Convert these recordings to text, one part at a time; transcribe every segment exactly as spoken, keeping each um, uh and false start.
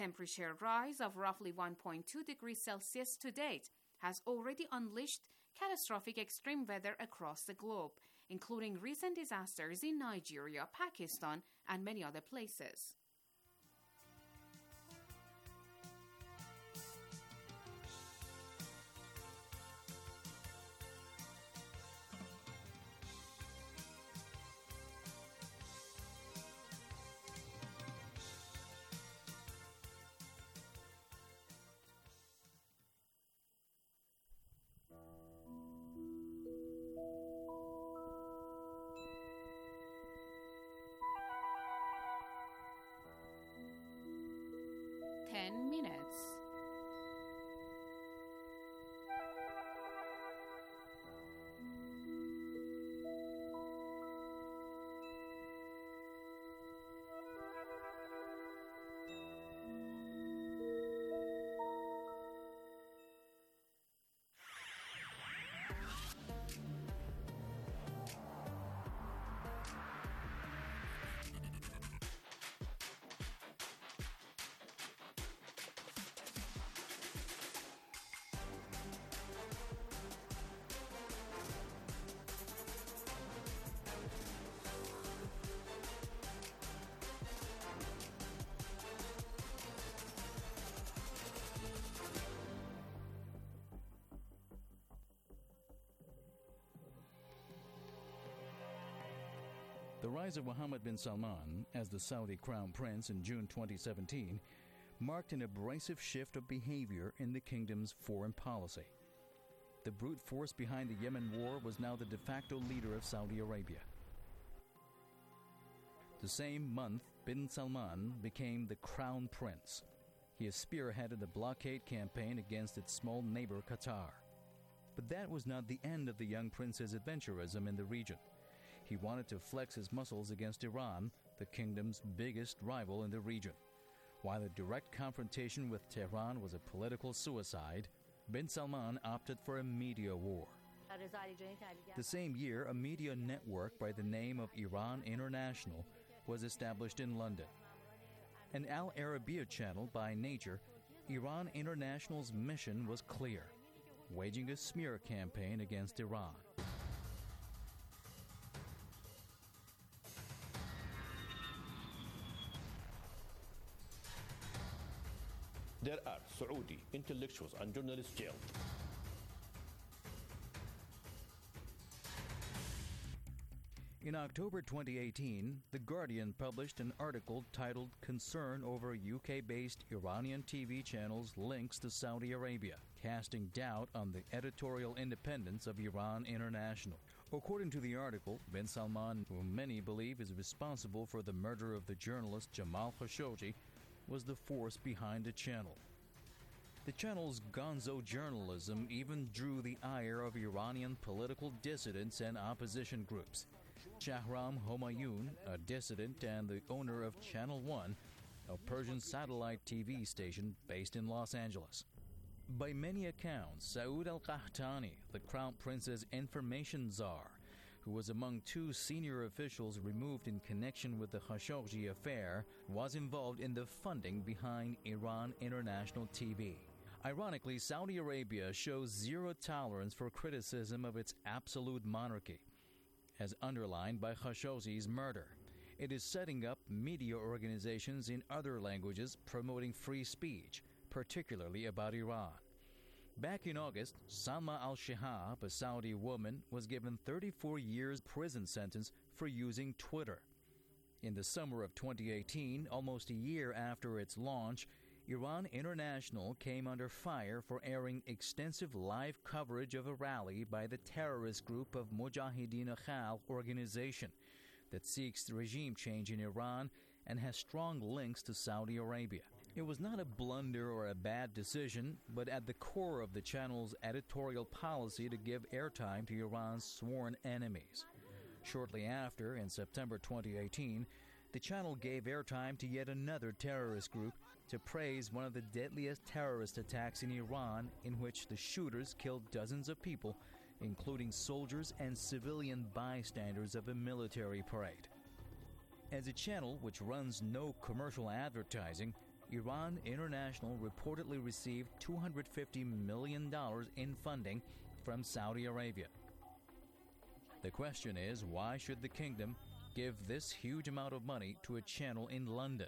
Temperature rise of roughly one point two degrees Celsius to date has already unleashed catastrophic extreme weather across the globe, including recent disasters in Nigeria, Pakistan, and many other places. Ten minutes. The rise of Mohammed bin Salman as the Saudi crown prince in June twenty seventeen marked an abrasive shift of behavior in the kingdom's foreign policy. The brute force behind the Yemen war was now the de facto leader of Saudi Arabia. The same month, bin Salman became the crown prince. He has spearheaded the blockade campaign against its small neighbor Qatar. But that was not the end of the young prince's adventurism in the region. He wanted to flex his muscles against Iran, the kingdom's biggest rival in the region. While a direct confrontation with Tehran was a political suicide, bin Salman opted for a media war. The same year, a media network by the name of Iran International was established in London. An Al Arabiya channel by nature, Iran International's mission was clear: waging a smear campaign against Iran. There are Saudi intellectuals and journalists jailed. In October twenty eighteen, The Guardian published an article titled "Concern over U K-based Iranian T V channels' links to Saudi Arabia, casting doubt on the editorial independence of Iran International." According to the article, bin Salman, whom many believe is responsible for the murder of the journalist Jamal Khashoggi, was the force behind the channel. The channel's gonzo journalism even drew the ire of Iranian political dissidents and opposition groups. Shahram Homayoun, a dissident and the owner of Channel One, a Persian satellite T V station based in Los Angeles. By many accounts, Saud al-Qahtani, the Crown Prince's information czar, who was among two senior officials removed in connection with the Khashoggi affair, was involved in the funding behind Iran International T V. Ironically, Saudi Arabia shows zero tolerance for criticism of its absolute monarchy, as underlined by Khashoggi's murder. It is setting up media organizations in other languages promoting free speech, particularly about Iran. Back in August, Salma al-Shihab, a Saudi woman, was given thirty-four years prison sentence for using Twitter. In the summer of twenty eighteen, almost a year after its launch, Iran International came under fire for airing extensive live coverage of a rally by the terrorist group of Mujahideen Khal organization that seeks regime change in Iran and has strong links to Saudi Arabia. It was not a blunder or a bad decision, but at the core of the channel's editorial policy to give airtime to Iran's sworn enemies. Shortly after, in September twenty eighteen, the channel gave airtime to yet another terrorist group to praise one of the deadliest terrorist attacks in Iran, in which the shooters killed dozens of people, including soldiers and civilian bystanders of a military parade. As a channel which runs no commercial advertising, Iran International reportedly received two hundred fifty million dollars in funding from Saudi Arabia. The question is, why should the kingdom give this huge amount of money to a channel in London?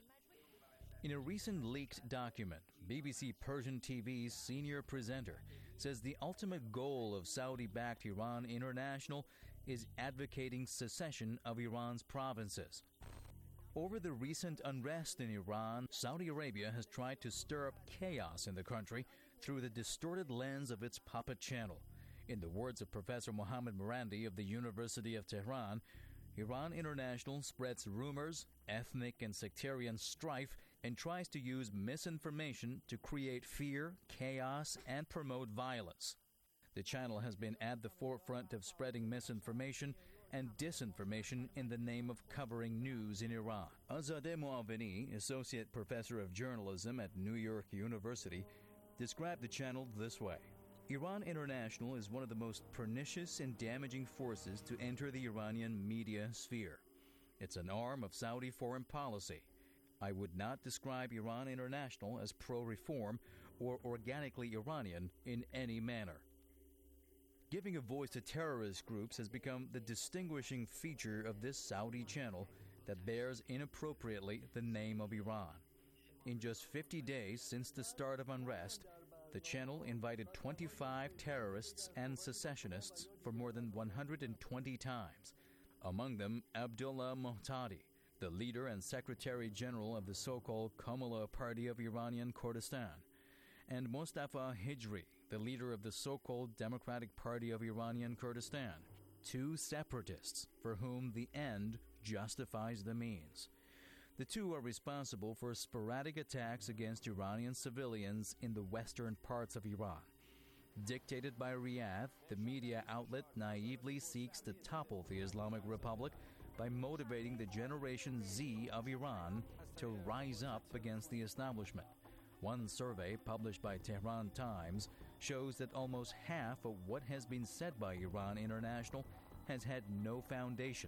In a recent leaked document, B B C Persian T V's senior presenter says the ultimate goal of Saudi-backed Iran International is advocating secession of Iran's provinces. Over the recent unrest in Iran, Saudi Arabia has tried to stir up chaos in the country through the distorted lens of its puppet channel. In the words of Professor Mohammad Marandi of the University of Tehran, Iran International spreads rumors, ethnic and sectarian strife, and tries to use misinformation to create fear, chaos, and promote violence. The channel has been at the forefront of spreading misinformation and disinformation in the name of covering news in Iran. Azadeh Moaveni, Associate Professor of Journalism at New York University, described the channel this way. Iran International is one of the most pernicious and damaging forces to enter the Iranian media sphere. It's an arm of Saudi foreign policy. I would not describe Iran International as pro-reform or organically Iranian in any manner. Giving a voice to terrorist groups has become the distinguishing feature of this Saudi channel that bears inappropriately the name of Iran. In just fifty days since the start of unrest, the channel invited twenty-five terrorists and secessionists for more than one hundred twenty times, among them Abdullah Muhtadi, the leader and Secretary General of the so-called Komala Party of Iranian Kurdistan, and Mustafa Hijri, the leader of the so-called Democratic Party of Iranian Kurdistan, two separatists for whom the end justifies the means. The two are responsible for sporadic attacks against Iranian civilians in the western parts of Iran. Dictated by Riyadh, the media outlet naively seeks to topple the Islamic Republic by motivating the Generation Z of Iran to rise up against the establishment. One survey published by Tehran Times shows that almost half of what has been said by Iran International has had no foundation.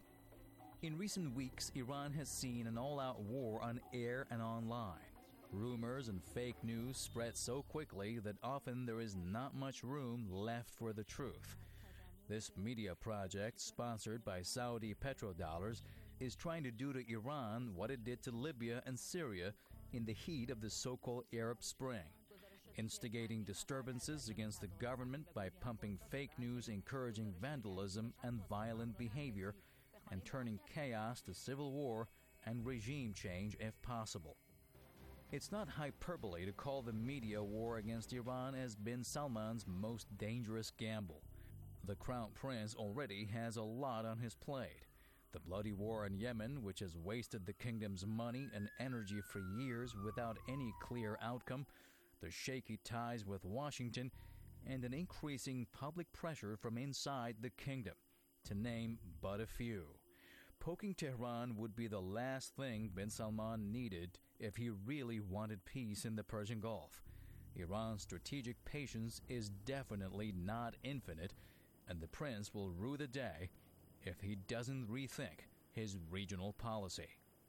In recent weeks, Iran has seen an all-out war on air and online. Rumors and fake news spread so quickly that often there is not much room left for the truth. This media project, sponsored by Saudi petrodollars, is trying to do to Iran what it did to Libya and Syria in the heat of the so-called Arab Spring, instigating disturbances against the government by pumping fake news encouraging vandalism and violent behavior, and turning chaos to civil war and regime change if possible. It's not hyperbole to call the media war against Iran as bin Salman's most dangerous gamble. The Crown Prince already has a lot on his plate. The bloody war in Yemen, which has wasted the kingdom's money and energy for years without any clear outcome, the shaky ties with Washington, and an increasing public pressure from inside the kingdom, to name but a few. Poking Tehran would be the last thing bin Salman needed if he really wanted peace in the Persian Gulf. Iran's strategic patience is definitely not infinite, and the prince will rue the day if he doesn't rethink his regional policy.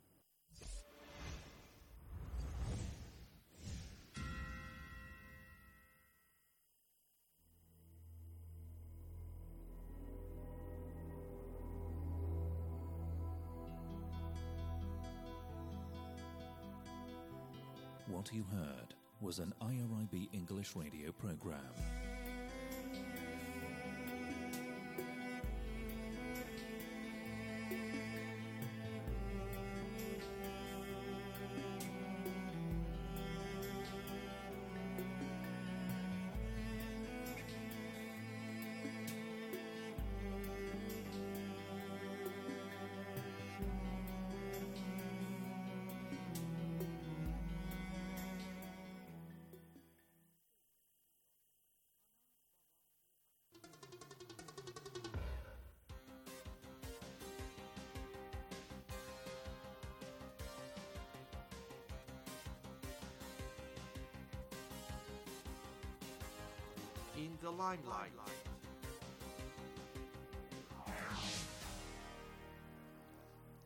What you heard was an I R I B English radio program. In the limelight.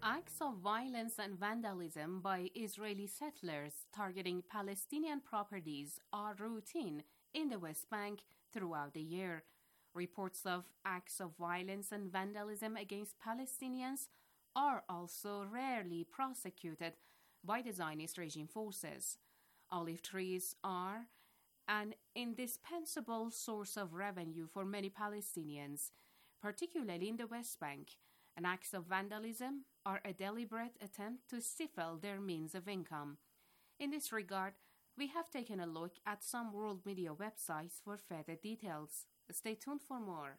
Acts of violence and vandalism by Israeli settlers targeting Palestinian properties are routine in the West Bank throughout the year. Reports of acts of violence and vandalism against Palestinians are also rarely prosecuted by the Zionist regime forces. Olive trees are an indispensable source of revenue for many Palestinians, particularly in the West Bank, and acts of vandalism are a deliberate attempt to stifle their means of income. In this regard, we have taken a look at some world media websites for further details. Stay tuned for more.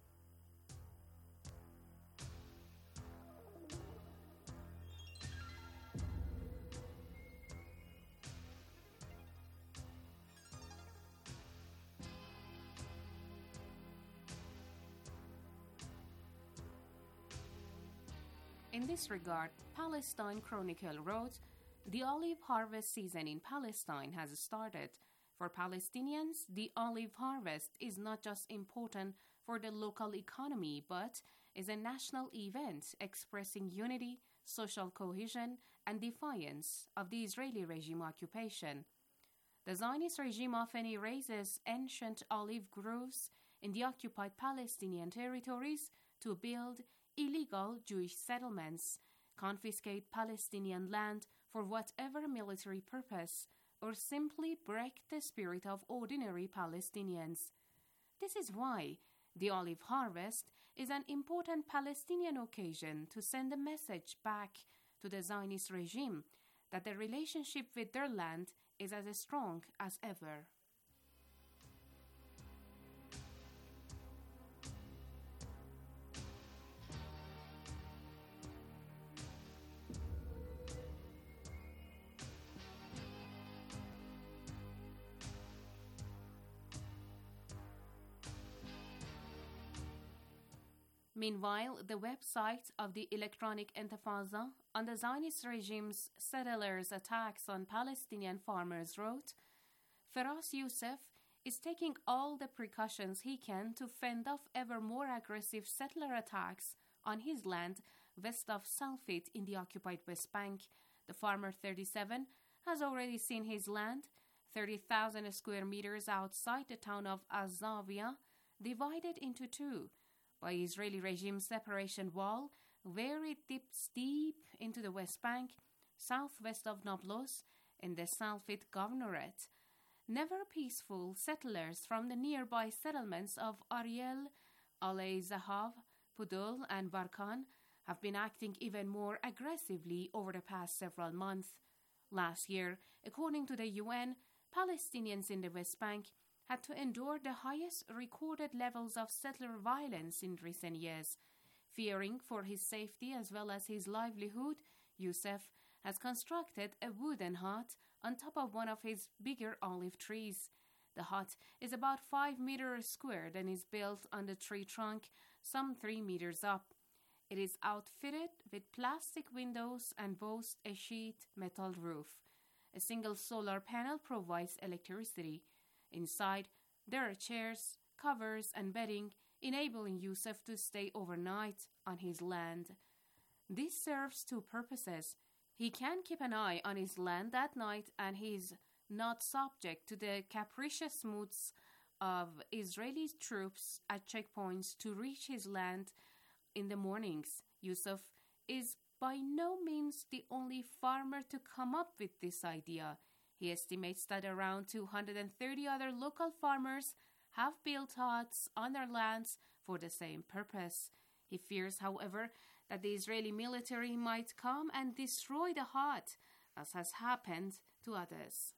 In this regard, Palestine Chronicle wrote, "The olive harvest season in Palestine has started. For Palestinians, the olive harvest is not just important for the local economy, but is a national event expressing unity, social cohesion, and defiance of the Israeli regime occupation. The Zionist regime often erases ancient olive groves in the occupied Palestinian territories to build illegal Jewish settlements, confiscate Palestinian land for whatever military purpose, or simply break the spirit of ordinary Palestinians. This is why the olive harvest is an important Palestinian occasion to send a message back to the Zionist regime that the relationship with their land is as strong as ever." Meanwhile, the website of the Electronic Intifada on the Zionist regime's settlers' attacks on Palestinian farmers wrote, "Firas Youssef is taking all the precautions he can to fend off ever more aggressive settler attacks on his land west of Salfit in the occupied West Bank. The farmer thirty-seven has already seen his land, thirty thousand square meters outside the town of Azavia, divided into two by Israeli regime separation wall, where it dips deep into the West Bank, southwest of Nablus, in the Salfit Governorate. Never peaceful settlers from the nearby settlements of Ariel, Alei Zahav, Pudul, and Barkan have been acting even more aggressively over the past several months. Last year, according to the U N, Palestinians in the West Bank had to endure the highest recorded levels of settler violence in recent years. Fearing for his safety as well as his livelihood, Youssef has constructed a wooden hut on top of one of his bigger olive trees. The hut is about five meters squared and is built on the tree trunk, some three meters up. It is outfitted with plastic windows and boasts a sheet metal roof. A single solar panel provides electricity. Inside, there are chairs, covers, and bedding, enabling Youssef to stay overnight on his land. This serves two purposes. He can keep an eye on his land that night, and he is not subject to the capricious moods of Israeli troops at checkpoints to reach his land in the mornings. Youssef is by no means the only farmer to come up with this idea. He estimates that around two hundred thirty other local farmers have built huts on their lands for the same purpose. He fears, however, that the Israeli military might come and destroy the hut, as has happened to others.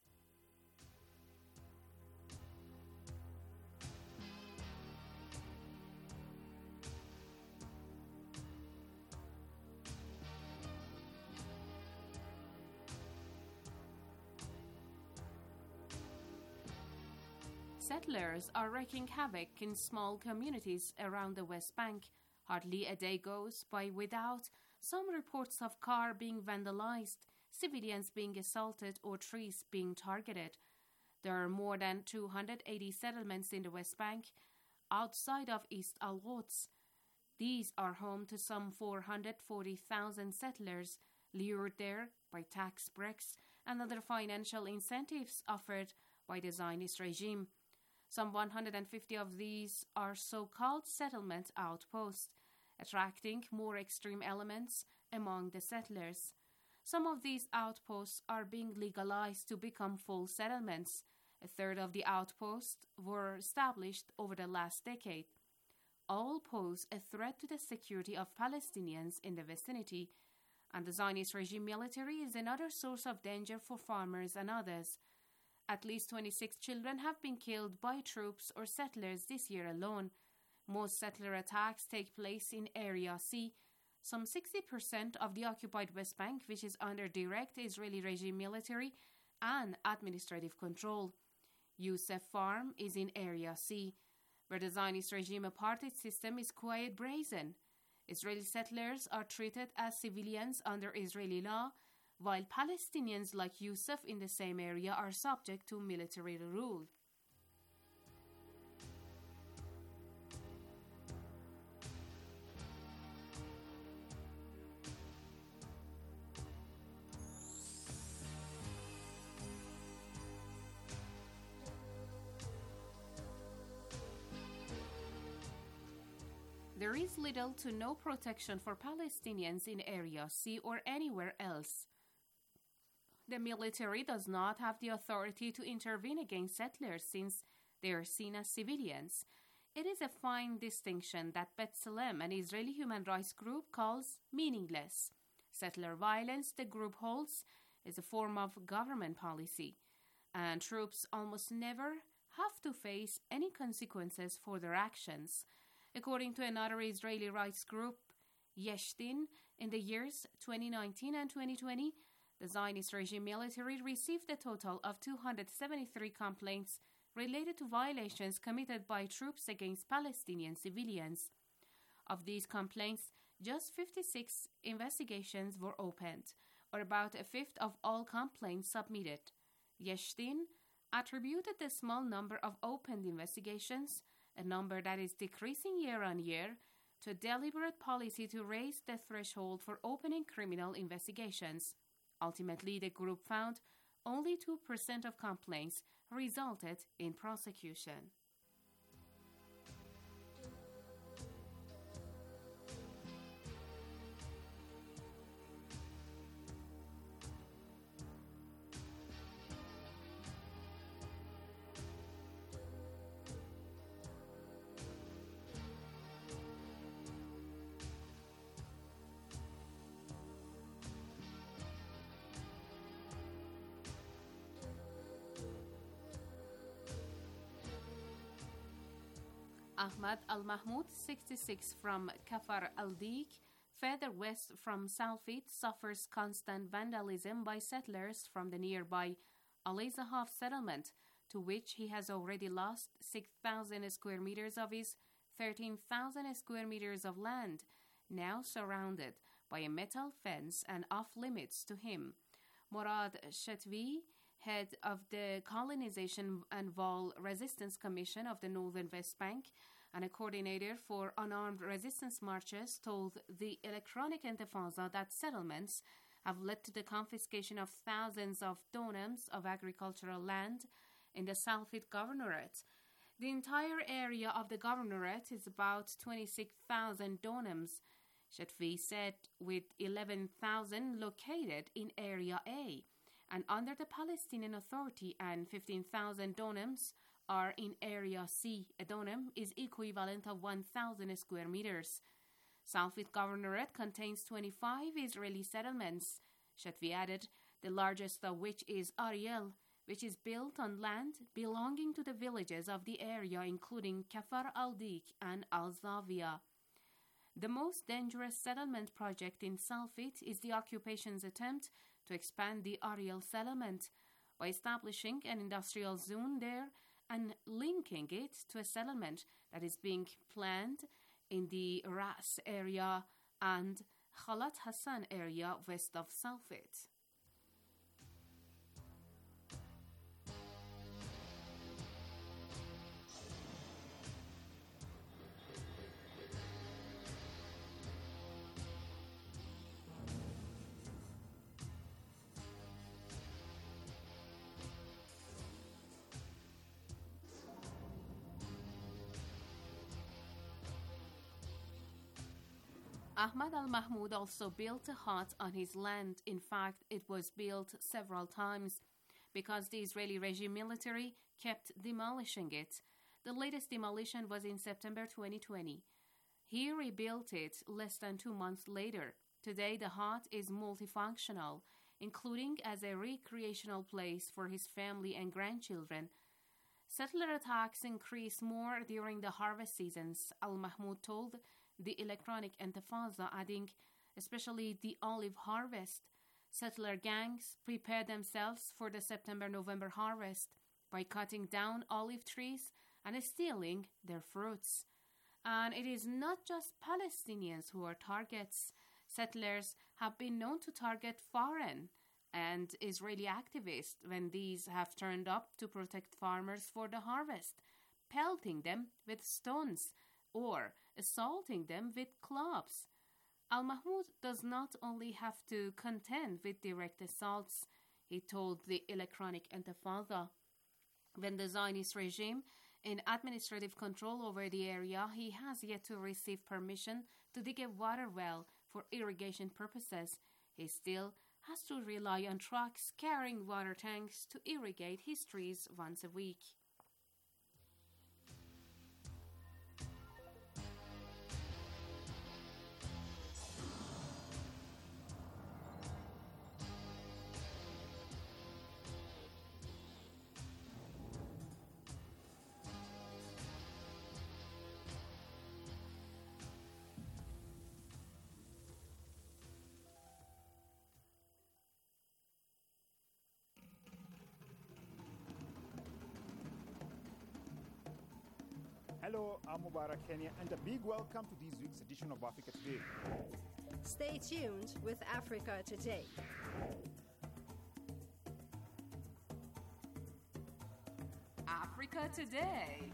Settlers are wreaking havoc in small communities around the West Bank. Hardly a day goes by without some reports of cars being vandalized, civilians being assaulted, or trees being targeted. There are more than two hundred eighty settlements in the West Bank, outside of East Al-Quds. These are home to some four hundred forty thousand settlers lured there by tax breaks and other financial incentives offered by the Zionist regime. Some one hundred fifty of these are so-called settlement outposts, attracting more extreme elements among the settlers. Some of these outposts are being legalized to become full settlements. A third of the outposts were established over the last decade. All pose a threat to the security of Palestinians in the vicinity, and the Zionist regime military is another source of danger for farmers and others. At least twenty-six children have been killed by troops or settlers this year alone. Most settler attacks take place in Area C. Some sixty percent of the occupied West Bank, which is under direct Israeli regime military and administrative control. Youssef Farm is in Area C, where the Zionist regime apartheid system is quite brazen. Israeli settlers are treated as civilians under Israeli law, while Palestinians like Youssef in the same area are subject to military rule. There is little to no protection for Palestinians in Area C or anywhere else. The military does not have the authority to intervene against settlers since they are seen as civilians. It is a fine distinction that B'Tselem, an Israeli human rights group, calls meaningless. Settler violence, the group holds, is a form of government policy, and troops almost never have to face any consequences for their actions. According to another Israeli rights group, Yesh Din, in the years twenty nineteen and twenty twenty, the Zionist regime military received a total of two hundred seventy-three complaints related to violations committed by troops against Palestinian civilians. Of these complaints, just fifty-six investigations were opened, or about a fifth of all complaints submitted. Yesh Din attributed the small number of opened investigations, a number that is decreasing year on year, to a deliberate policy to raise the threshold for opening criminal investigations. Ultimately, the group found only two percent of complaints resulted in prosecution. Ahmad Al-Mahmoud, sixty-six, from Kafar al-Dik, further west from Salfit, suffers constant vandalism by settlers from the nearby Ali Zahaf settlement, to which he has already lost six thousand square meters of his thirteen thousand square meters of land, now surrounded by a metal fence and off-limits to him. Morad Shetvi, head of the Colonization and Wall Resistance Commission of the Northern West Bank and a coordinator for unarmed resistance marches, told the Electronic Intifada that settlements have led to the confiscation of thousands of donums of agricultural land in the Salfit Governorate. The entire area of the Governorate is about twenty-six thousand donums, Shetvi said, with eleven thousand located in Area A, and under the Palestinian Authority, and fifteen thousand donums are in Area C. A donum is equivalent of one thousand square meters. Salfit Governorate contains twenty-five Israeli settlements, Shetvi added, the largest of which is Ariel, which is built on land belonging to the villages of the area, including Kafar al-Dik and Al-Zavia. The most dangerous settlement project in Salfit is the occupation's attempt to expand the Ariel settlement by establishing an industrial zone there and linking it to a settlement that is being planned in the Ras area and Khalat Hassan area west of Salfit. Ahmad al-Mahmoud also built a hut on his land. In fact, it was built several times because the Israeli regime military kept demolishing it. The latest demolition was in September twenty twenty. He rebuilt it less than two months later. Today, the hut is multifunctional, including as a recreational place for his family and grandchildren. Settler attacks increase more during the harvest seasons, al-Mahmoud told the Electronic Intifada, adding, especially the olive harvest. Settler gangs prepare themselves for the September-November harvest by cutting down olive trees and stealing their fruits. And it is not just Palestinians who are targets. Settlers have been known to target foreign and Israeli activists when these have turned up to protect farmers for the harvest, pelting them with stones or assaulting them with clubs. Al-Mahmoud does not only have to contend with direct assaults, he told the Electronic Intifada. When the Zionist regime in administrative control over the area, he has yet to receive permission to dig a water well for irrigation purposes. He still has to rely on trucks carrying water tanks to irrigate his trees once a week. Hello, I'm Mubarak Kenya, and a big welcome to this week's edition of Africa Today. Stay tuned with Africa Today. Africa Today.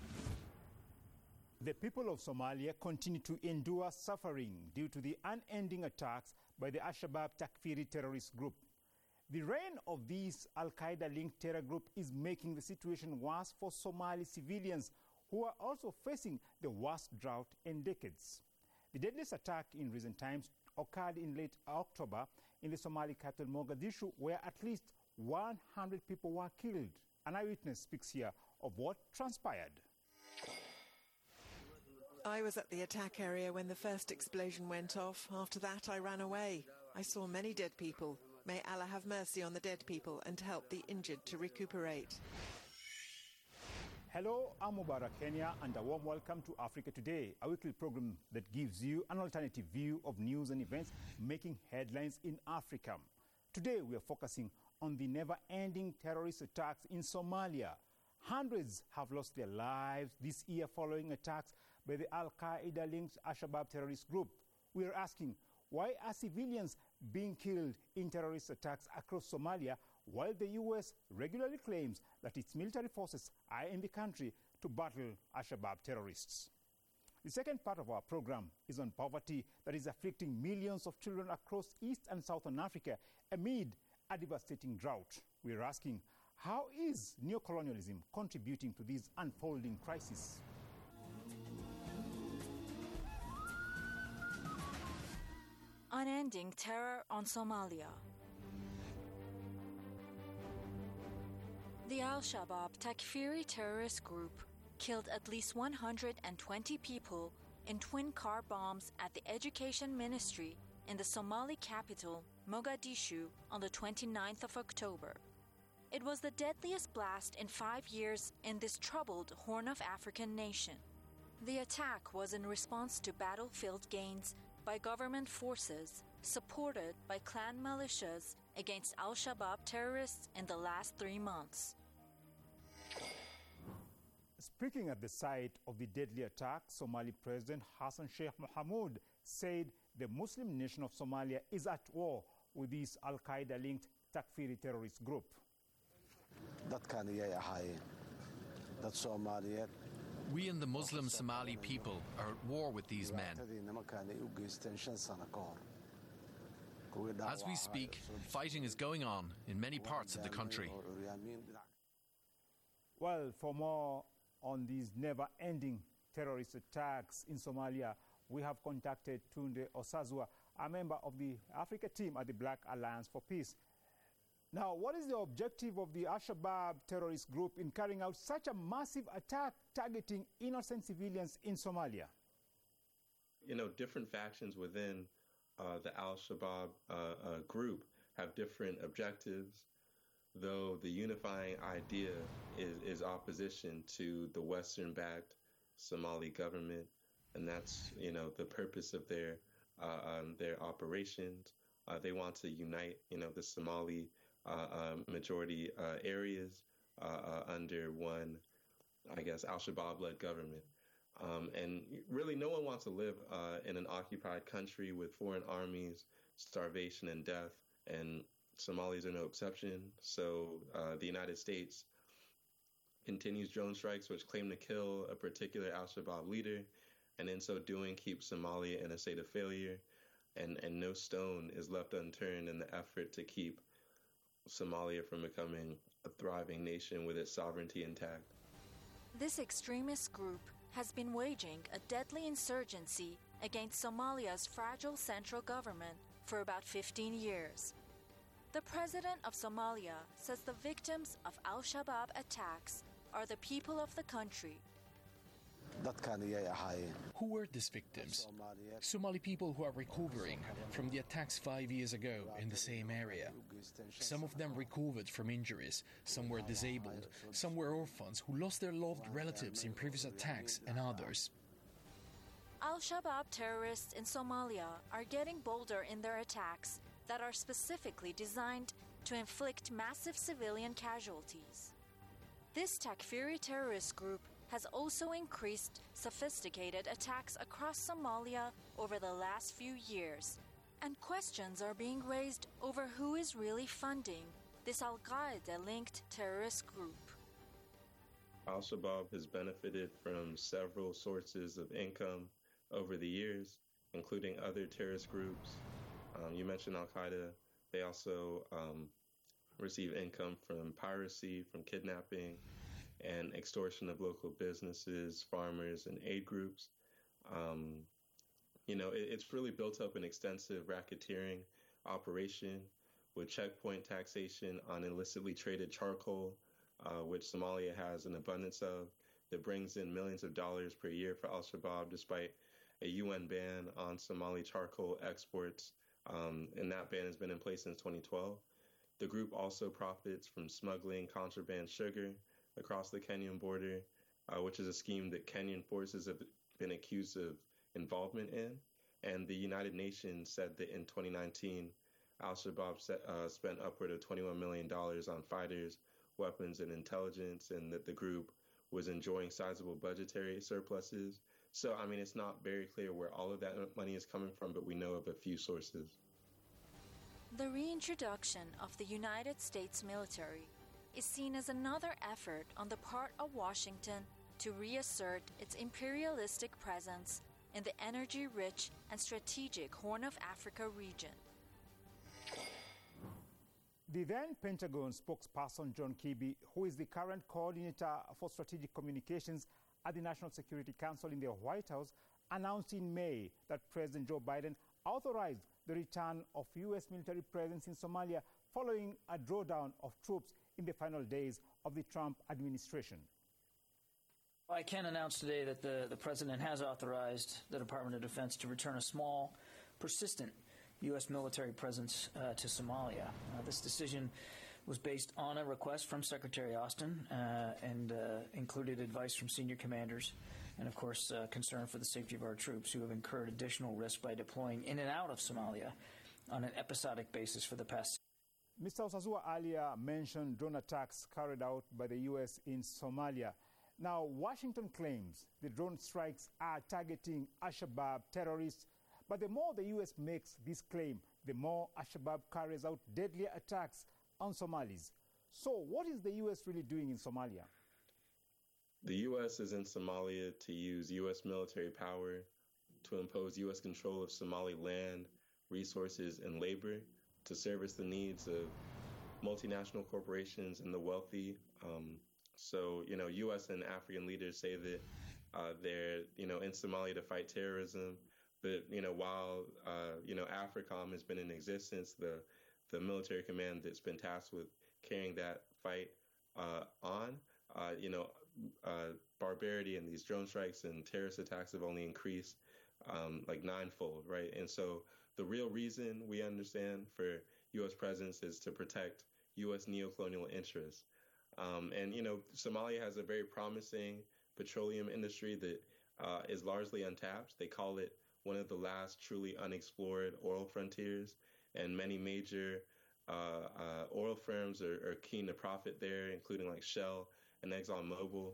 The people of Somalia continue to endure suffering due to the unending attacks by the Al-Shabaab Takfiri terrorist group. The reign of this Al-Qaeda-linked terror group is making the situation worse for Somali civilians who are also facing the worst drought in decades. The deadliest attack in recent times occurred in late October in the Somali capital Mogadishu, where at least one hundred people were killed. An eyewitness speaks here of what transpired. I was at the attack area when the first explosion went off. After that, I ran away. I saw many dead people. May Allah have mercy on the dead people and help the injured to recuperate. Hello, I'm Mubarak Kenya, and a warm welcome to Africa Today, a weekly program that gives you an alternative view of news and events making headlines in Africa. Today, we are focusing on the never-ending terrorist attacks in Somalia. Hundreds have lost their lives this year following attacks by the Al-Qaeda-linked Al-Shabaab terrorist group. We are asking, why are civilians being killed in terrorist attacks across Somalia, while the U S regularly claims that its military forces are in the country to battle Al-Shabaab terrorists? The second part of our program is on poverty that is afflicting millions of children across East and Southern Africa amid a devastating drought. We are asking, how is neocolonialism contributing to this unfolding crisis? Unending terror on Somalia. The Al-Shabaab Takfiri terrorist group killed at least one hundred twenty people in twin car bombs at the Education Ministry in the Somali capital, Mogadishu, on the twenty-ninth of October. It was the deadliest blast in five years in this troubled Horn of African nation. The attack was in response to battlefield gains by government forces supported by clan militias against Al-Shabaab terrorists in the last three months. Speaking at the site of the deadly attack, Somali President Hassan Sheikh Mohamud said the Muslim nation of Somalia is at war with this Al-Qaeda-linked Takfiri terrorist group. We and the Muslim Somali people are at war with these men. As we speak, fighting is going on in many parts of the country. Well, for more on these never-ending terrorist attacks in Somalia, we have contacted Tunde Osazua, a member of the Africa team at the Black Alliance for Peace. Now, what is the objective of the Al-Shabaab terrorist group in carrying out such a massive attack targeting innocent civilians in Somalia? You know, different factions within uh, the Al-Shabaab uh, uh, group have different objectives, though the unifying idea is, is opposition to the Western-backed Somali government, and that's, you know, the purpose of their uh, um, their operations. Uh, they want to unite, you know, the Somali uh, uh, majority uh, areas uh, uh, under one, I guess, Al-Shabaab-led government. Um, and really, no one wants to live uh, in an occupied country with foreign armies, starvation, and death. And Somalis are no exception. So uh, the United States continues drone strikes which claim to kill a particular Al-Shabaab leader, and in so doing keep Somalia in a state of failure. And, and no stone is left unturned in the effort to keep Somalia from becoming a thriving nation with its sovereignty intact. This extremist group has been waging a deadly insurgency against Somalia's fragile central government for about fifteen years. The president of Somalia says the victims of Al-Shabaab attacks are the people of the country. Who were these victims? Somali people who are recovering from the attacks five years ago in the same area. Some of them recovered from injuries, some were disabled, some were orphans who lost their loved relatives in previous attacks, and others. Al-Shabaab terrorists in Somalia are getting bolder in their attacks that are specifically designed to inflict massive civilian casualties. This Takfiri terrorist group has also increased sophisticated attacks across Somalia over the last few years, and questions are being raised over who is really funding this Al-Qaeda-linked terrorist group. Al-Shabaab has benefited from several sources of income over the years, including other terrorist groups. Um, you mentioned Al-Qaeda. They also um, receive income from piracy, from kidnapping, and extortion of local businesses, farmers, and aid groups. Um, you know, it, it's really built up an extensive racketeering operation with checkpoint taxation on illicitly traded charcoal, uh, which Somalia has an abundance of, that brings in millions of dollars per year for Al-Shabaab, despite a U N ban on Somali charcoal exports, um, and that ban has been in place since twenty twelve. The group also profits from smuggling contraband sugar across the Kenyan border, uh, which is a scheme that Kenyan forces have been accused of involvement in. And the United Nations said that in twenty nineteen, Al-Shabaab set, uh, spent upward of twenty-one million dollars on fighters, weapons, and intelligence, and that the group was enjoying sizable budgetary surpluses. So, I mean, it's not very clear where all of that money is coming from, but we know of a few sources. The reintroduction of the United States military is seen as another effort on the part of Washington to reassert its imperialistic presence in the energy-rich and strategic Horn of Africa region. The then Pentagon spokesperson John Kirby, who is the current coordinator for strategic communications at the National Security Council in the White House, announced in May that President Joe Biden authorized the return of U S military presence in Somalia following a drawdown of troops in the final days of the Trump administration. I can announce today that the, the President has authorized the Department of Defense to return a small, persistent U S military presence uh, to Somalia. Uh, this decision was based on a request from Secretary Austin uh, and uh, included advice from senior commanders and, of course, uh, concern for the safety of our troops who have incurred additional risk by deploying in and out of Somalia on an episodic basis for the past. Mister Osazua earlier mentioned drone attacks carried out by the U S in Somalia. Now, Washington claims the drone strikes are targeting Al-Shabaab terrorists, but the more the U S makes this claim, the more Al-Shabaab carries out deadlier attacks on Somalis. So what is the U S really doing in Somalia? The U S is in Somalia to use U S military power to impose U S control of Somali land, resources, and labor to service the needs of multinational corporations and the wealthy. Um, so, you know, U S and African leaders say that uh, they're, you know, in Somalia to fight terrorism, but, you know, while, uh, you know, AFRICOM has been in existence, the, the military command that's been tasked with carrying that fight uh, on, uh, you know, uh, barbarity and these drone strikes and terrorist attacks have only increased um, like ninefold, right? And so the real reason we understand for U S presence is to protect U S neocolonial interests. Um, and, you know, Somalia has a very promising petroleum industry that uh, is largely untapped. They call it one of the last truly unexplored oil frontiers, and many major uh, uh, oil firms are, are keen to profit there, including like Shell and ExxonMobil.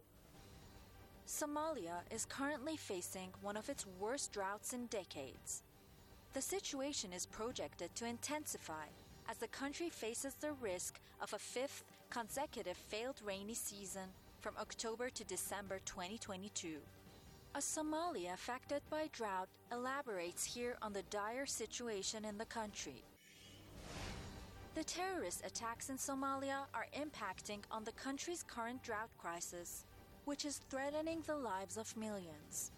Somalia is currently facing one of its worst droughts in decades. The situation is projected to intensify as the country faces the risk of a fifth consecutive failed rainy season from October to December twenty twenty-two. A Somalia affected by drought elaborates here on the dire situation in the country. The terrorist attacks in Somalia are impacting on the country's current drought crisis, which is threatening the lives of millions.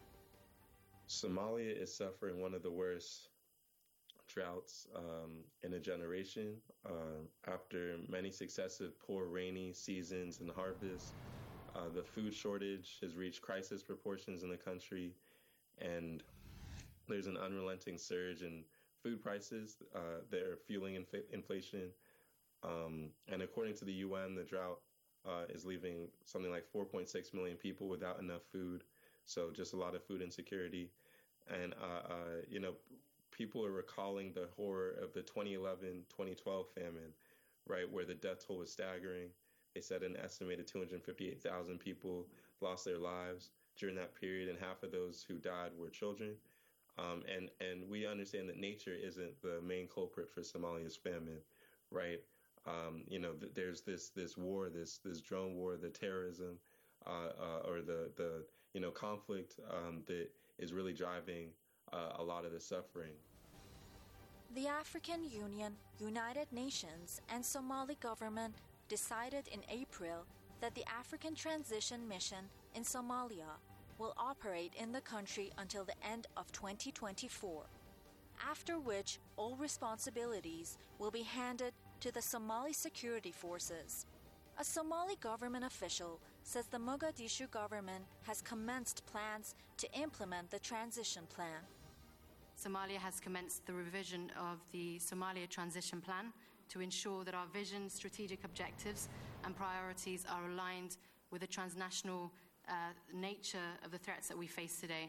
Somalia is suffering one of the worst droughts um, in a generation. Uh, after many successive poor rainy seasons and harvests, uh, the food shortage has reached crisis proportions in the country, and there's an unrelenting surge in food prices uh, that are fueling inf- inflation. Um, and according to the U N, the drought uh, is leaving something like four point six million people without enough food. So just a lot of food insecurity. And, uh, uh, you know, people are recalling the horror of the twenty eleven twenty twelve famine, right, where the death toll was staggering. They said an estimated two hundred fifty-eight thousand people lost their lives during that period, and half of those who died were children. Um, and, and we understand that nature isn't the main culprit for Somalia's famine, right? Um, you know, th- there's this this war, this this drone war, the terrorism, uh, uh, or the, the, you know, conflict um, that is really driving uh, a lot of the suffering. The African Union, United Nations, and Somali government decided in April that the African Transition Mission in Somalia will operate in the country until the end of twenty twenty-four, after which all responsibilities will be handed to the Somali security forces. A Somali government official says the Mogadishu government has commenced plans to implement the transition plan. Somalia has commenced the revision of the Somalia Transition Plan to ensure that our vision, strategic objectives, and priorities are aligned with the transnational uh, nature of the threats that we face today.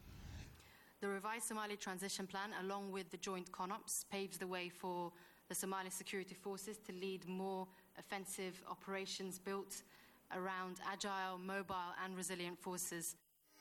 The revised Somalia Transition Plan, along with the joint CONOPS, paves the way for the Somali security forces to lead more offensive operations built around agile, mobile, and resilient forces.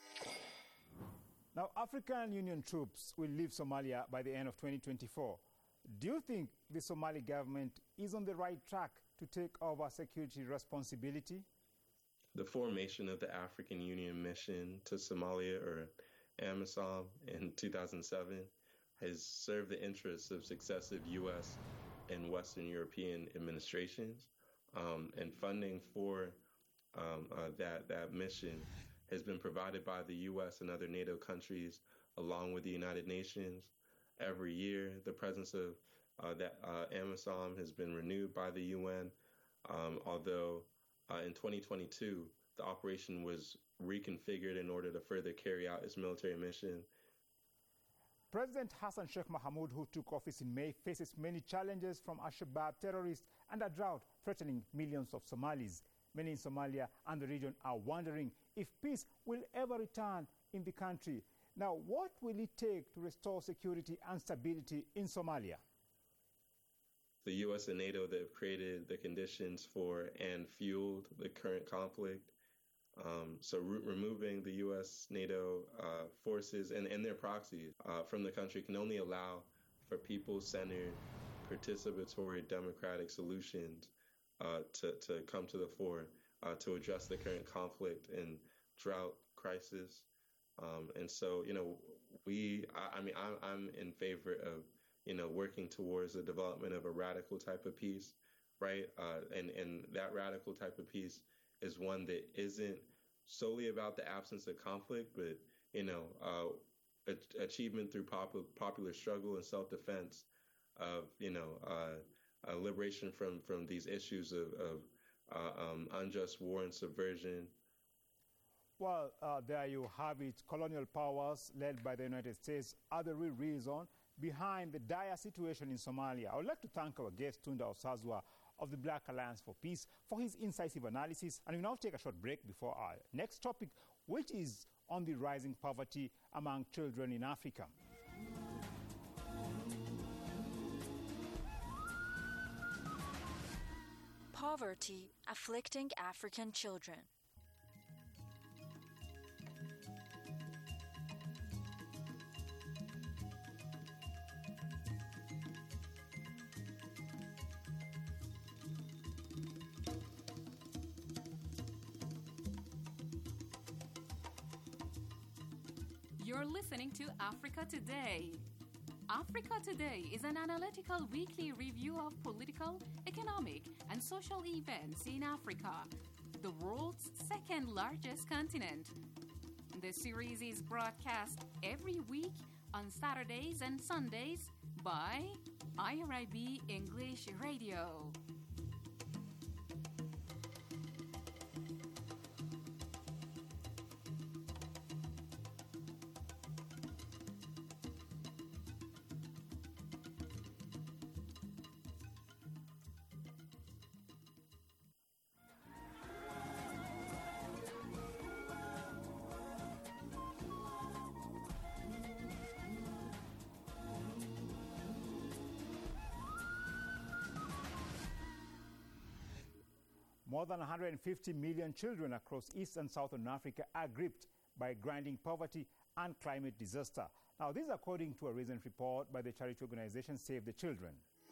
Now, African Union troops will leave Somalia by the end of twenty twenty-four. Do you think the Somali government is on the right track to take over security responsibility? The formation of the African Union mission to Somalia, or AMISOM, in two thousand seven has served the interests of successive U S and Western European administrations, um, and funding for um, uh, that, that mission has been provided by the U S and other NATO countries, along with the United Nations. Every year, the presence of uh, that uh, AMISOM has been renewed by the U N, um, although uh, in twenty twenty-two, the operation was reconfigured in order to further carry out its military mission. President Hassan Sheikh Mohamud, who took office in May, faces many challenges from Al-Shabaab terrorists and a drought threatening millions of Somalis. Many in Somalia and the region are wondering if peace will ever return in the country. Now, what will it take to restore security and stability in Somalia? The U S and NATO that have created the conditions for and fueled the current conflict. Um, so re- removing the U S NATO uh, forces and, and their proxies uh, from the country can only allow for people-centered, participatory, democratic solutions uh, to, to come to the fore uh, to address the current conflict and drought crisis. Um, and so, you know, we, I, I mean, I'm, I'm in favor of, you know, working towards the development of a radical type of peace, right? Uh, and, and that radical type of peace is one that isn't solely about the absence of conflict, but, you know, uh, a- achievement through pop- popular struggle and self-defense of, you know, uh, uh, liberation from, from these issues of, of uh, um, unjust war and subversion. Well, uh, there you have it. Colonial powers led by the United States are the real reason behind the dire situation in Somalia. I would like to thank our guest, Tunda Osazwa of the Black Alliance for Peace, for his incisive analysis. And we now take a short break before our next topic, which is on the rising poverty among children in Africa. Poverty afflicting African children. You're listening to Africa Today. Africa Today is an analytical weekly review of political, economic, and social events in Africa, the world's second largest continent. The series is broadcast every week on Saturdays and Sundays by I R I B English Radio. More than one hundred fifty million children across East and Southern Africa are gripped by grinding poverty and climate disaster. Now, this is according to a recent report by the charity organization Save the Children.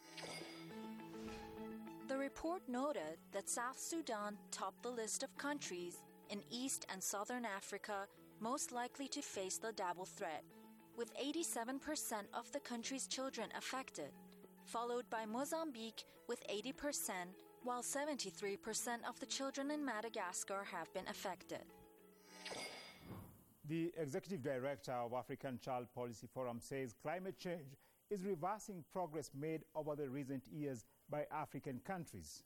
The report noted that South Sudan topped the list of countries in East and Southern Africa most likely to face the double threat, with eighty-seven percent of the country's children affected, followed by Mozambique with eighty percent, while seventy-three percent of the children in Madagascar have been affected. The executive director of African Child Policy Forum says climate change is reversing progress made over the recent years by African countries.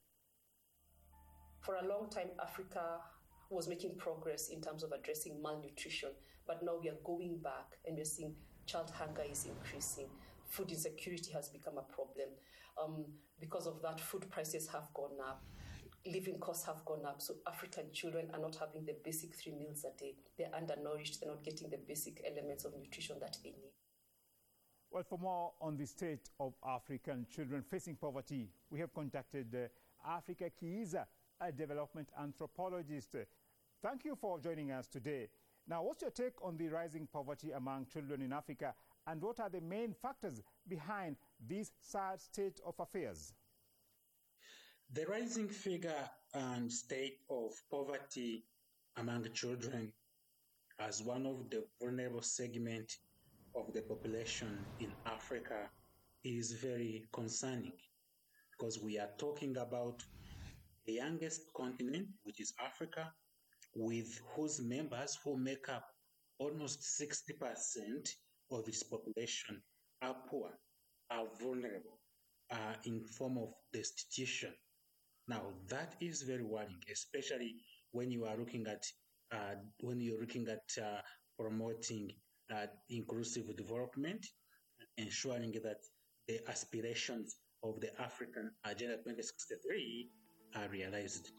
For a long time, Africa was making progress in terms of addressing malnutrition, but now we are going back and we're seeing child hunger is increasing. Food insecurity has become a problem. Um, because of that, food prices have gone up. Living costs have gone up, so African children are not having the basic three meals a day. They're undernourished, they're not getting the basic elements of nutrition that they need. Well, for more on the state of African children facing poverty, we have contacted uh, Africa Kiiza, a development anthropologist. Uh, thank you for joining us today. Now, what's your take on the rising poverty among children in Africa, and what are the main factors behind this sad state of affairs? The rising figure and state of poverty among children as one of the vulnerable segments of the population in Africa is very concerning, because we are talking about the youngest continent, which is Africa, with whose members who make up almost sixty percent of its population are poor, are vulnerable, are in form of destitution. Now, that is very worrying, especially when you are looking at uh, when you're looking at uh, promoting uh, inclusive development, ensuring that the aspirations of the African Agenda twenty sixty-three are realized.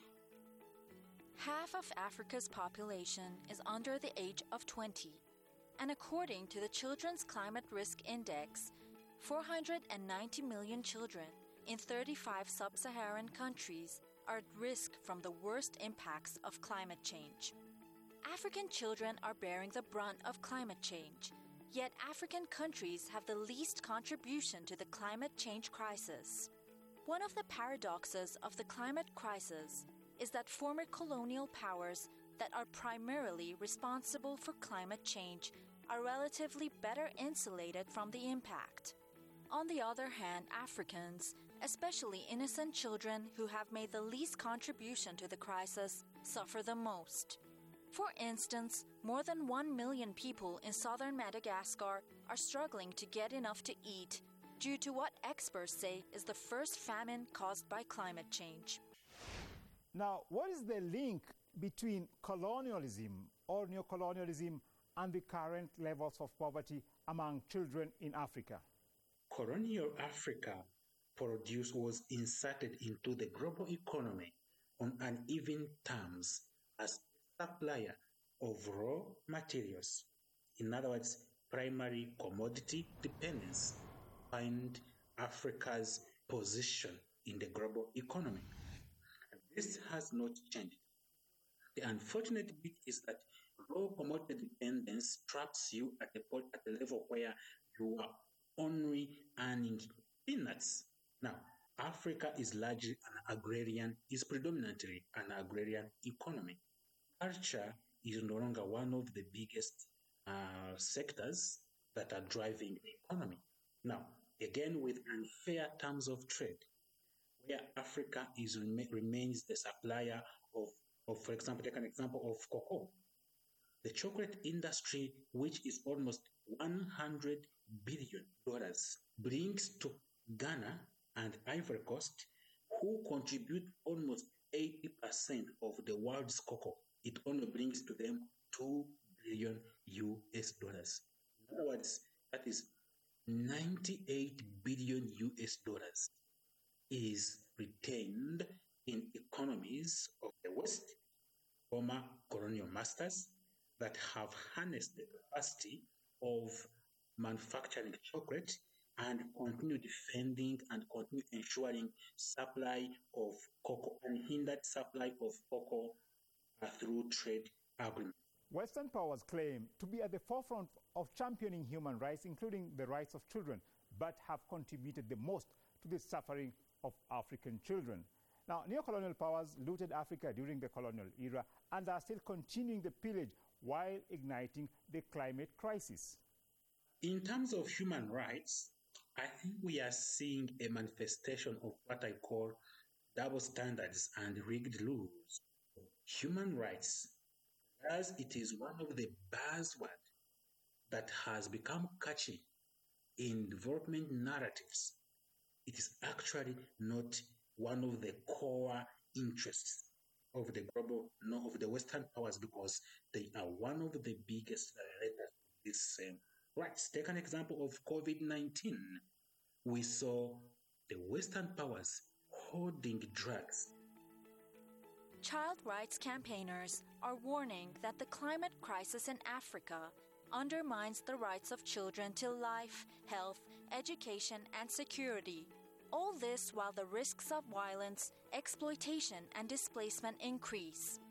Half of Africa's population is under the age of twenty, and according to the Children's Climate Risk Index, four hundred ninety million children in thirty-five sub-Saharan countries are at risk from the worst impacts of climate change. African children are bearing the brunt of climate change, yet African countries have the least contribution to the climate change crisis. One of the paradoxes of the climate crisis is that former colonial powers that are primarily responsible for climate change are relatively better insulated from the impact. On the other hand, Africans, especially innocent children who have made the least contribution to the crisis, suffer the most. For instance, more than one million people in southern Madagascar are struggling to get enough to eat due to what experts say is the first famine caused by climate change. Now, what is the link between colonialism or neocolonialism and the current levels of poverty among children in Africa? Colonial Africa produce was inserted into the global economy on uneven terms as a supplier of raw materials. In other words, primary commodity dependence find Africa's position in the global economy. This has not changed. The unfortunate bit is that raw commodity dependence traps you at the point at the level where you are only earning peanuts. Now, Africa is largely an agrarian, is predominantly an agrarian economy. Culture is no longer one of the biggest uh, sectors that are driving the economy. Now, again, with unfair terms of trade, where Africa is remains the supplier of, of, for example, take an example of cocoa. The chocolate industry, which is almost one hundred billion dollars, brings to Ghana and Ivory Coast, who contribute almost eighty percent of the world's cocoa. It only brings to them two billion U S dollars. In other words, that is ninety-eight billion U S dollars is retained in economies of the West, former colonial masters that have harnessed the capacity of manufacturing chocolate and continue defending and continue ensuring supply of cocoa, unhindered supply of cocoa uh, through trade agreements. Western powers claim to be at the forefront of championing human rights, including the rights of children, but have contributed the most to the suffering of African children. Now, neocolonial powers looted Africa during the colonial era and are still continuing the pillage while igniting the climate crisis. In terms of human rights, I think we are seeing a manifestation of what I call double standards and rigged rules. Human rights, as it is one of the buzzwords that has become catchy in development narratives, it is actually not one of the core interests of the global, no, of the Western powers, because they are one of the biggest violators of this same rights. Take an example of COVID nineteen. We saw the Western powers hoarding drugs. Child rights campaigners are warning that the climate crisis in Africa undermines the rights of children to life, health, education, and security. All this while the risks of violence, exploitation, and displacement increase.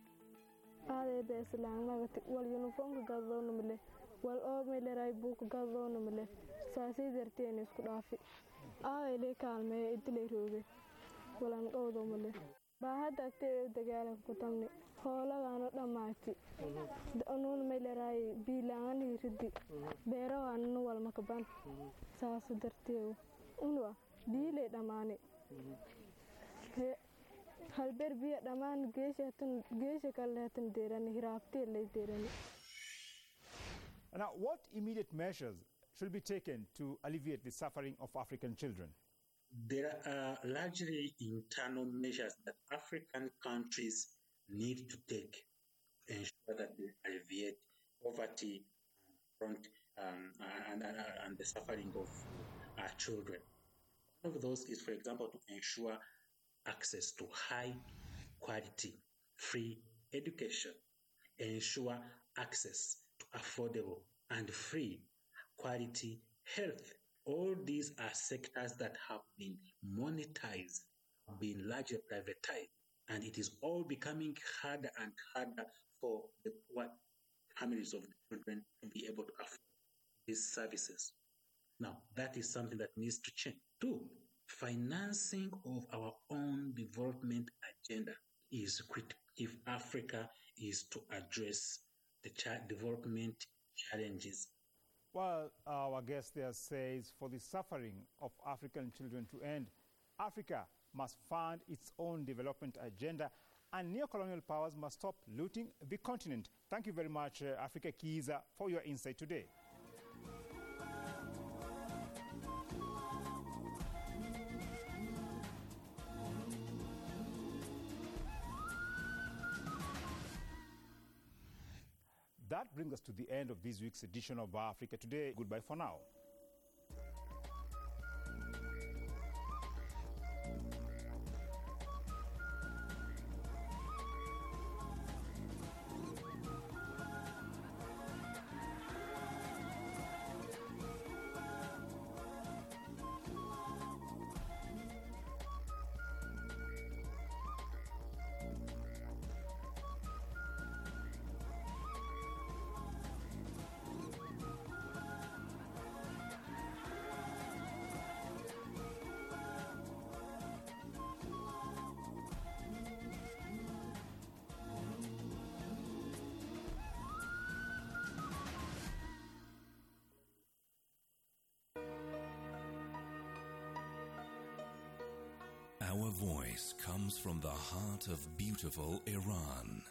Now, what immediate measures should be taken to alleviate the suffering of African children? There are largely internal measures that African countries need to take to ensure that they alleviate poverty and, um, and, and, and the suffering of our children. One of those is, for example, to ensure access to high quality, free education, ensure access to affordable and free quality health. All these are sectors that have been monetized, have been largely privatized, and it is all becoming harder and harder for the poor families of the children to be able to afford these services. Now, that is something that needs to change. Two, financing of our own development agenda is critical if Africa is to address the child development challenges. Well, our guest there says for the suffering of African children to end, Africa must fund its own development agenda and neo-colonial powers must stop looting the continent. Thank you very much, uh, Africa Kiza, for your insight today. That brings us to the end of this week's edition of Africa Today. Goodbye for now. Our voice comes from the heart of beautiful Iran.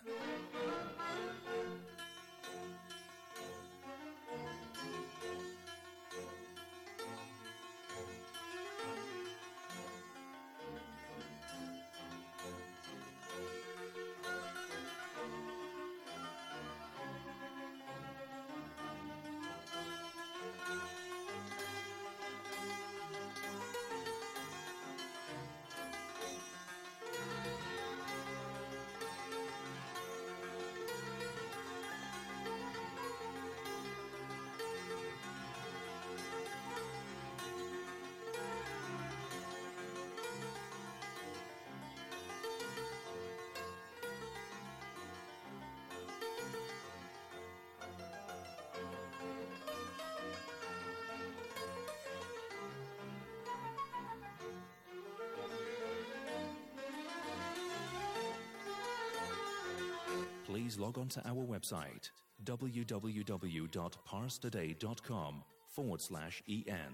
Please log on to our website, www.parstoday.com forward slash EN.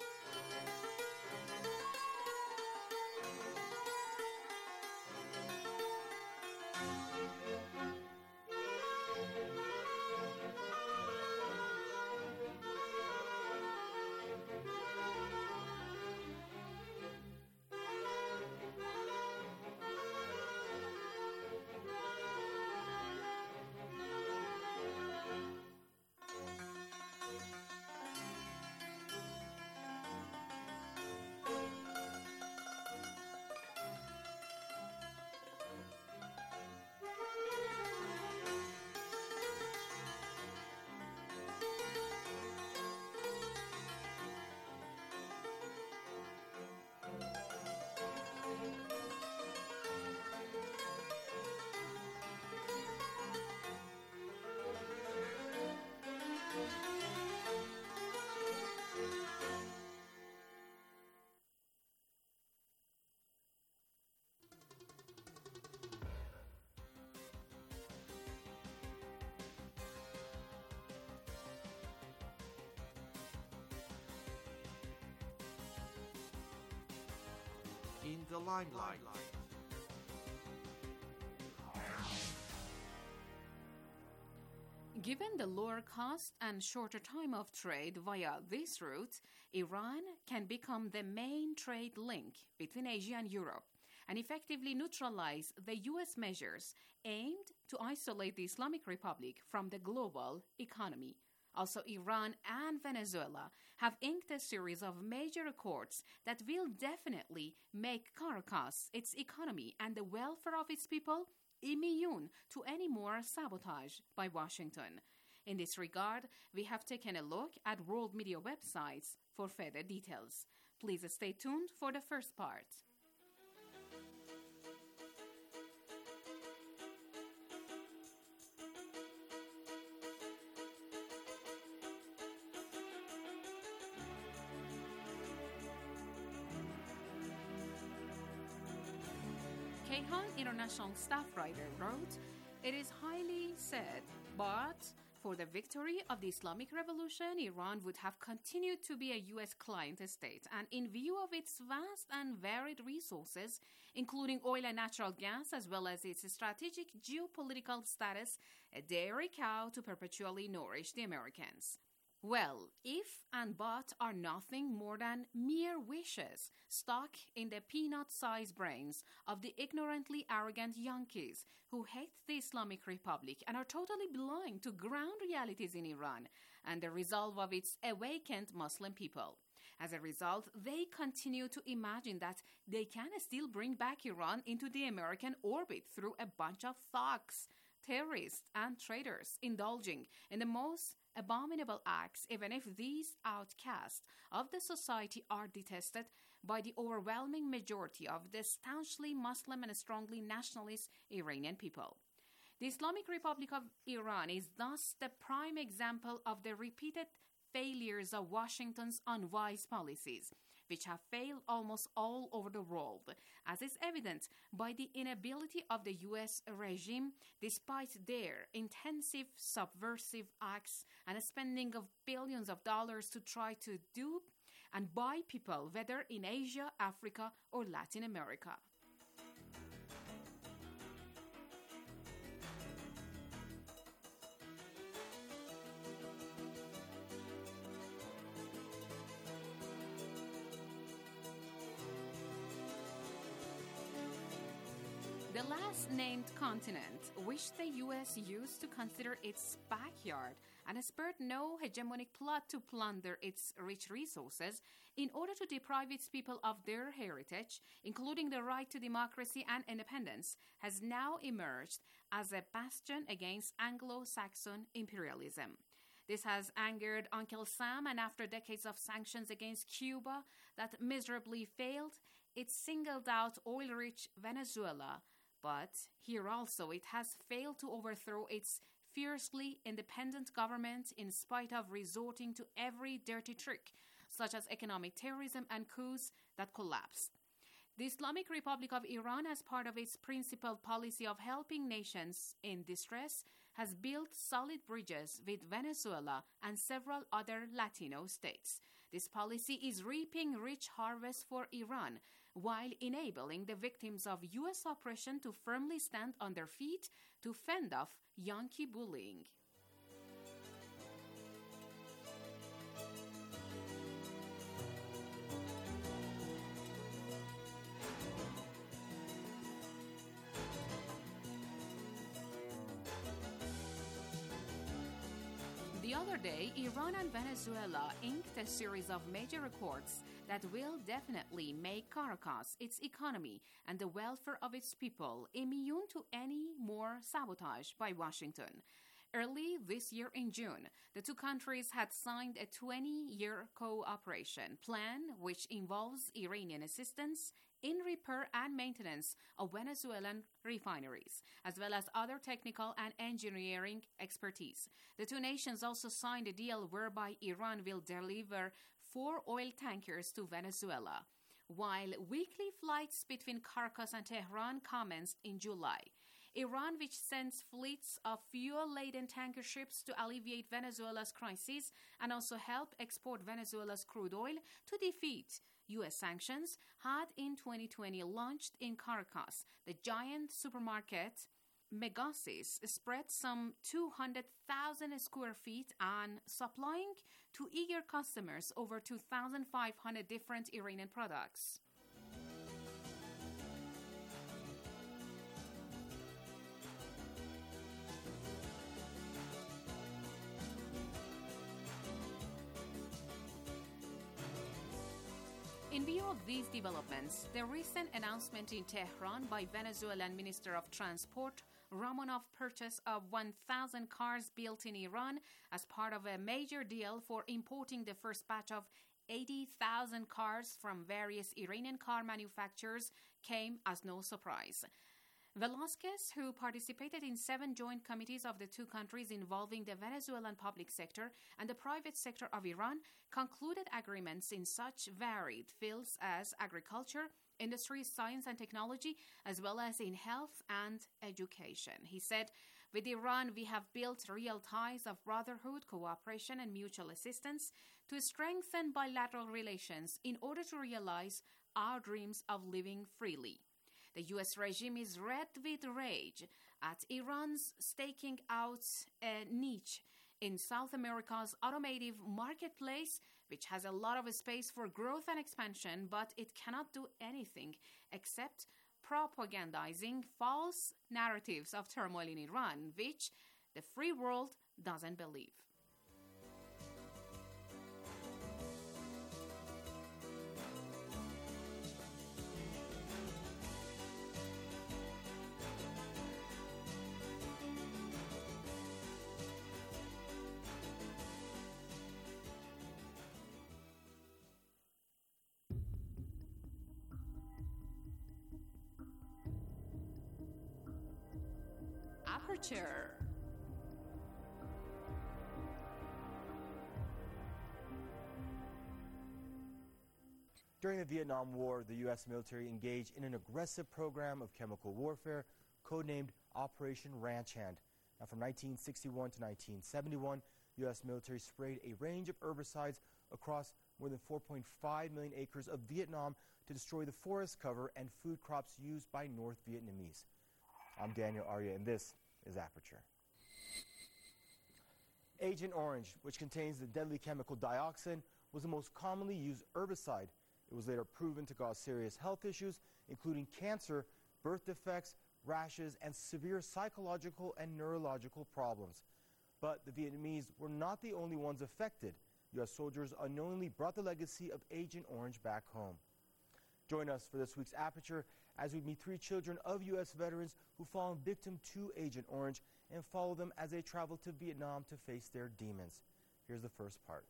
In the limelight. Given the lower cost and shorter time of trade via this route, Iran can become the main trade link between Asia and Europe and effectively neutralize the U S measures aimed to isolate the Islamic Republic from the global economy. Also, Iran and Venezuela have inked a series of major accords that will definitely make Caracas, its economy, and the welfare of its people immune to any more sabotage by Washington. In this regard, we have taken a look at world media websites for further details. Please stay tuned for the first part. Kayhan International staff writer wrote, "It is highly said, but for the victory of the Islamic Revolution, Iran would have continued to be a U S client state, and in view of its vast and varied resources, including oil and natural gas, as well as its strategic geopolitical status, a dairy cow to perpetually nourish the Americans. Well, if and but are nothing more than mere wishes stuck in the peanut-sized brains of the ignorantly arrogant Yankees who hate the Islamic Republic and are totally blind to ground realities in Iran and the resolve of its awakened Muslim people. As a result, they continue to imagine that they can still bring back Iran into the American orbit through a bunch of thugs, terrorists, and traitors indulging in the most abominable acts, even if these outcasts of the society are detested by the overwhelming majority of the staunchly Muslim and strongly nationalist Iranian people. The Islamic Republic of Iran is thus the prime example of the repeated failures of Washington's unwise policies, which have failed almost all over the world, as is evident by the inability of the U S regime, despite their intensive subversive acts and spending of billions of dollars to try to dupe and buy people, whether in Asia, Africa, or Latin America. The last-named continent, which the U S used to consider its backyard and spurred no hegemonic plot to plunder its rich resources in order to deprive its people of their heritage, including the right to democracy and independence, has now emerged as a bastion against Anglo-Saxon imperialism. This has angered Uncle Sam, and after decades of sanctions against Cuba that miserably failed, it singled out oil-rich Venezuela. But here also it has failed to overthrow its fiercely independent government in spite of resorting to every dirty trick, such as economic terrorism and coups that collapsed. The Islamic Republic of Iran, as part of its principled policy of helping nations in distress, has built solid bridges with Venezuela and several other Latino states. This policy is reaping rich harvests for Iran, while enabling the victims of U S oppression to firmly stand on their feet to fend off Yankee bullying. The other day, Iran and Venezuela inked a series of major accords that will definitely make Caracas, its economy, and the welfare of its people immune to any more sabotage by Washington. Early this year in June, the two countries had signed a twenty-year cooperation plan which involves Iranian assistance in repair and maintenance of Venezuelan refineries, as well as other technical and engineering expertise. The two nations also signed a deal whereby Iran will deliver four oil tankers to Venezuela, while weekly flights between Caracas and Tehran commenced in July. Iran, which sends fleets of fuel-laden tanker ships to alleviate Venezuela's crisis and also help export Venezuela's crude oil to defeat U S sanctions, had in twenty twenty launched in Caracas the giant supermarket Megasis, spread some two hundred thousand square feet and supplying to eager customers over two thousand five hundred different Iranian products. In view of these developments, the recent announcement in Tehran by Venezuelan Minister of Transport Romanov purchase of one thousand cars built in Iran as part of a major deal for importing the first batch of eighty thousand cars from various Iranian car manufacturers came as no surprise. Velasquez, who participated in seven joint committees of the two countries involving the Venezuelan public sector and the private sector of Iran, concluded agreements in such varied fields as agriculture, industry, science and technology, as well as in health and education. He said, With Iran, we have built real ties of brotherhood, cooperation, and mutual assistance to strengthen bilateral relations in order to realize our dreams of living freely. The U S regime is red with rage at Iran's staking out a niche in South America's automotive marketplace, which has a lot of space for growth and expansion, but it cannot do anything except propagandizing false narratives of turmoil in Iran, which the free world doesn't believe. Aperture. During the Vietnam War, the U S military engaged in an aggressive program of chemical warfare codenamed Operation Ranch Hand. Now, from nineteen sixty-one to nineteen seventy-one, U S military sprayed a range of herbicides across more than four point five million acres of Vietnam to destroy the forest cover and food crops used by North Vietnamese. I'm Daniel Arya, and this is Aperture. Agent Orange, which contains the deadly chemical dioxin, was the most commonly used herbicide. It was later proven to cause serious health issues, including cancer, birth defects, rashes, and severe psychological and neurological problems. But the Vietnamese were not the only ones affected. U S soldiers unknowingly brought the legacy of Agent Orange back home. Join us for this week's Aperture as we meet three children of U S veterans who've fallen victim to Agent Orange and follow them as they travel to Vietnam to face their demons. Here's the first part.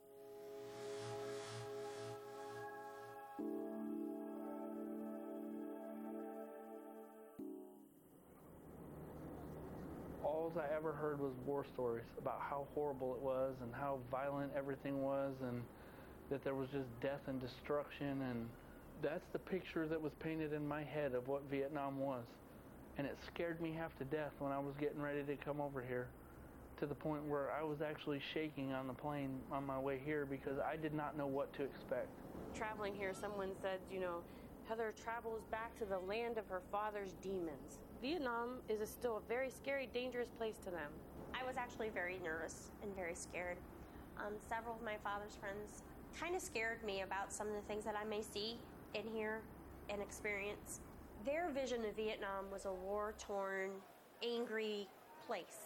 All I ever heard was war stories about how horrible it was and how violent everything was, and that there was just death and destruction, and that's the picture that was painted in my head of what Vietnam was. And it scared me half to death when I was getting ready to come over here, to the point where I was actually shaking on the plane on my way here because I did not know what to expect. Traveling here, someone said, you know, Heather travels back to the land of her father's demons. Vietnam is a still a very scary, dangerous place to them. I was actually very nervous and very scared. Um, several of my father's friends kind of scared me about some of the things that I may see in here and experience. Their vision of Vietnam was a war-torn, angry place.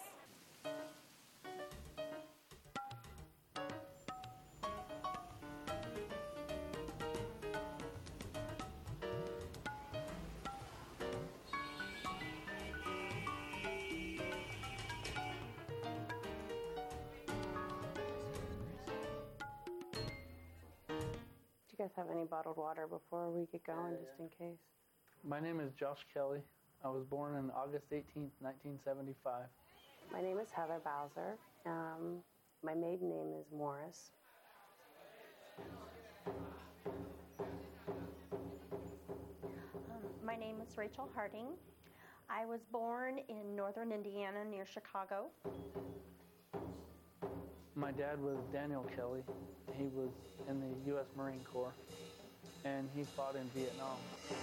Do you guys have any bottled water before we get going, just in case? My name is Josh Kelly. I was born on August eighteenth, nineteen seventy-five. My name is Heather Bowser. Um, my maiden name is Morris. Um, my name is Rachel Harding. I was born in northern Indiana near Chicago. My dad was Daniel Kelly. He was in the U S Marine Corps, and he fought in Vietnam.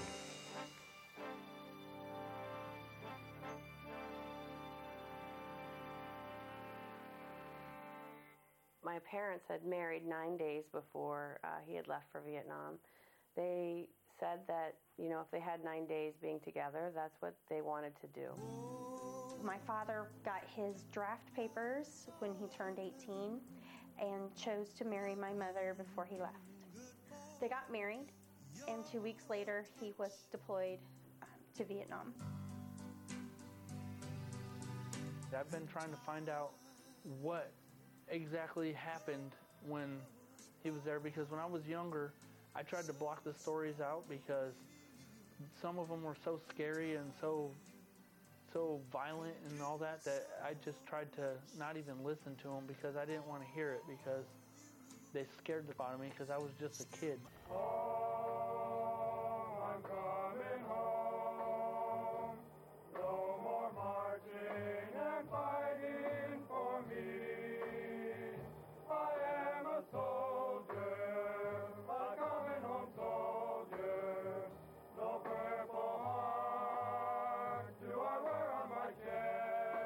My parents had married nine days before uh, he had left for Vietnam. They said that, you know, if they had nine days being together, that's what they wanted to do. My father got his draft papers when he turned eighteen and chose to marry my mother before he left. They got married, and two weeks later, he was deployed um, to Vietnam. I've been trying to find out what exactly happened when he was there, because when I was younger, I tried to block the stories out because some of them were so scary and so so violent and all that that I just tried to not even listen to them because I didn't want to hear it, because they scared the out of me because I was just a kid.